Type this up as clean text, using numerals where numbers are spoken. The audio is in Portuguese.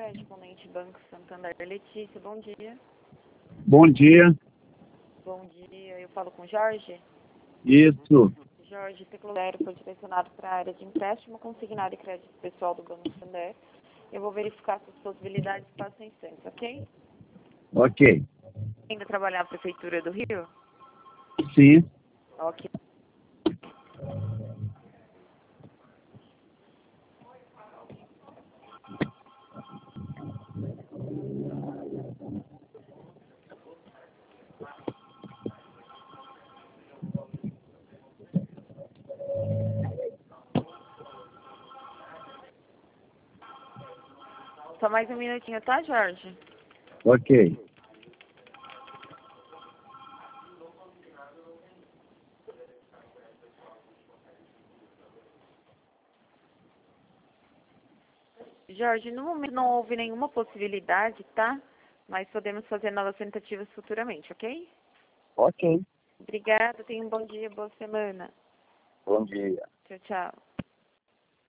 correspondente Banco Santander. Letícia, bom dia. Bom dia. Bom dia, eu falo com Jorge. Isso. Jorge, Teclero foi direcionado para a área de empréstimo consignado e crédito pessoal do Banco Santander. Eu vou verificar suas possibilidades passo em instante, ok? Ok. Ainda trabalhar na Prefeitura do Rio? Sim. Ok. Só mais um minutinho, tá, Jorge? Ok. Jorge, no momento não houve nenhuma possibilidade, tá? Mas podemos fazer novas tentativas futuramente, ok? Ok. Obrigada, tenha um bom dia, boa semana. Bom dia. Tchau, tchau.